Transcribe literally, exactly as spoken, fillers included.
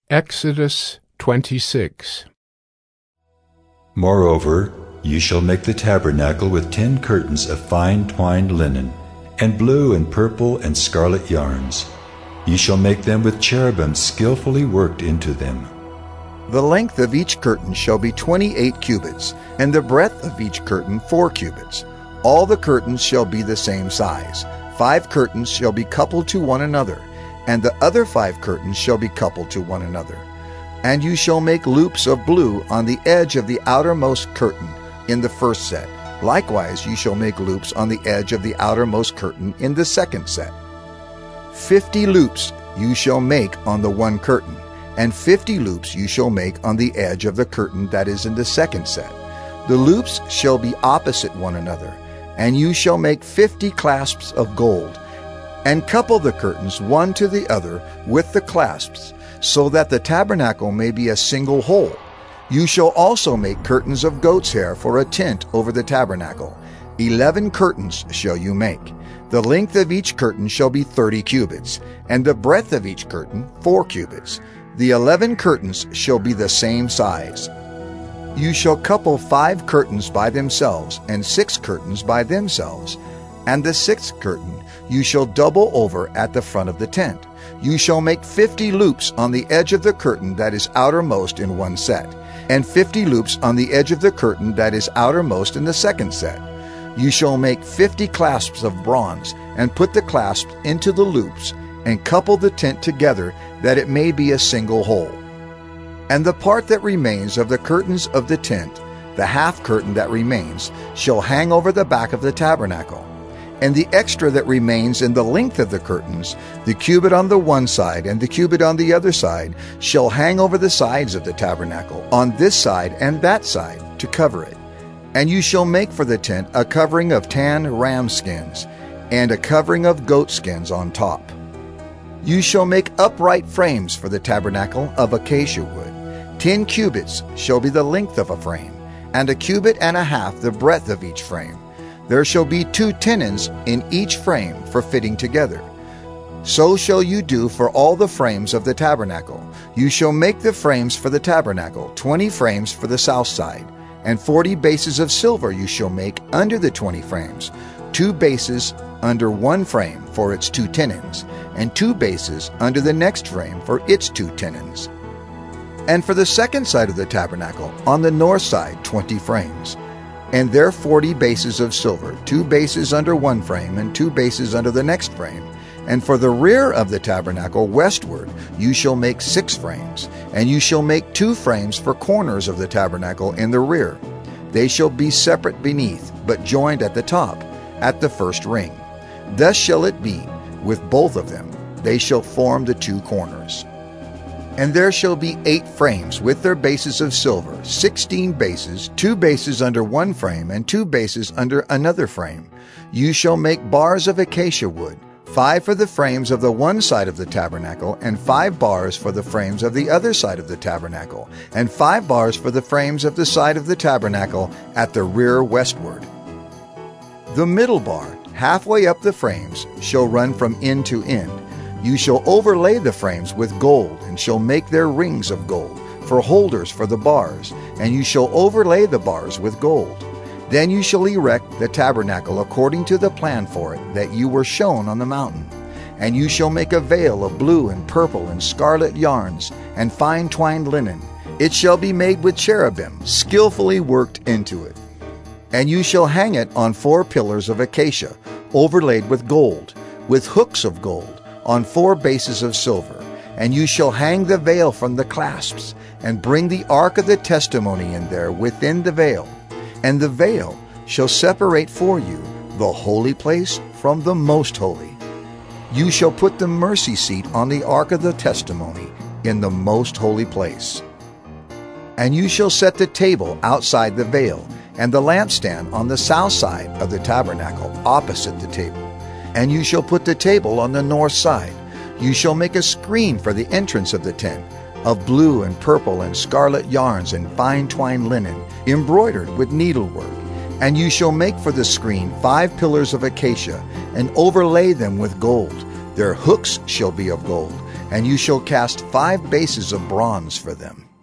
Exodus twenty-six. Moreover, you shall make the tabernacle with ten curtains of fine twined linen, and blue and purple and scarlet yarns. You shall make them with cherubims skillfully worked into them. The length of each curtain shall be twenty-eight cubits, and the breadth of each curtain four cubits. All the curtains shall be the same size. Five curtains shall be coupled to one another, and the other five curtains shall be coupled to one another. And you shall make loops of blue on the edge of the outermost curtain in the first set. Likewise you shall make loops on the edge of the outermost curtain in the second set. Fifty loops you shall make on the one curtain, and fifty loops you shall make on the edge of the curtain that is in the second set. The loops shall be opposite one another, and you shall make fifty clasps of gold, and couple the curtains one to the other with the clasps, so that the tabernacle may be a single whole. You shall also make curtains of goat's hair for a tent over the tabernacle. Eleven curtains shall you make. The length of each curtain shall be thirty cubits, and the breadth of each curtain four cubits. The eleven curtains shall be the same size. You shall couple five curtains by themselves, and six curtains by themselves. And the sixth curtain you shall double over at the front of the tent. You shall make fifty loops on the edge of the curtain that is outermost in one set, and fifty loops on the edge of the curtain that is outermost in the second set. You shall make fifty clasps of bronze, and put the clasps into the loops, and couple the tent together, that it may be a single whole. And the part that remains of the curtains of the tent, the half curtain that remains, shall hang over the back of the tabernacle. And the extra that remains in the length of the curtains, the cubit on the one side and the cubit on the other side, shall hang over the sides of the tabernacle, on this side and that side, to cover it. And you shall make for the tent a covering of tan ram skins, and a covering of goat skins on top. You shall make upright frames for the tabernacle of acacia wood. Ten cubits shall be the length of a frame, and a cubit and a half the breadth of each frame. There shall be two tenons in each frame for fitting together. So shall you do for all the frames of the tabernacle. You shall make the frames for the tabernacle, twenty frames for the south side, and forty bases of silver you shall make under the twenty frames, two bases under one frame for its two tenons, and two bases under the next frame for its two tenons. And for the second side of the tabernacle, on the north side, twenty frames, and there forty bases of silver, two bases under one frame, and two bases under the next frame. And for the rear of the tabernacle westward you shall make six frames, and you shall make two frames for corners of the tabernacle in the rear. They shall be separate beneath, but joined at the top, at the first ring. Thus shall it be with both of them. They shall form the two corners. And there shall be eight frames with their bases of silver, sixteen bases, two bases under one frame, and two bases under another frame. You shall make bars of acacia wood, five for the frames of the one side of the tabernacle, and five bars for the frames of the other side of the tabernacle, and five bars for the frames of the side of the tabernacle at the rear westward. The middle bar, halfway up the frames, shall run from end to end. You shall overlay the frames with gold, and shall make their rings of gold, for holders for the bars, and you shall overlay the bars with gold. Then you shall erect the tabernacle according to the plan for it that you were shown on the mountain. And you shall make a veil of blue and purple and scarlet yarns, and fine twined linen. It shall be made with cherubim, skillfully worked into it. And you shall hang it on four pillars of acacia, overlaid with gold, with hooks of gold, on four bases of silver. And you shall hang the veil from the clasps, and bring the ark of the testimony in there within the veil. And the veil shall separate for you the holy place from the most holy. You shall put the mercy seat on the ark of the testimony in the most holy place. And you shall set the table outside the veil, and the lampstand on the south side of the tabernacle opposite the table. And you shall put the table on the north side. You shall make a screen for the entrance of the tent, of blue and purple and scarlet yarns and fine twined linen, embroidered with needlework. And you shall make for the screen five pillars of acacia, and overlay them with gold. Their hooks shall be of gold, and you shall cast five bases of bronze for them.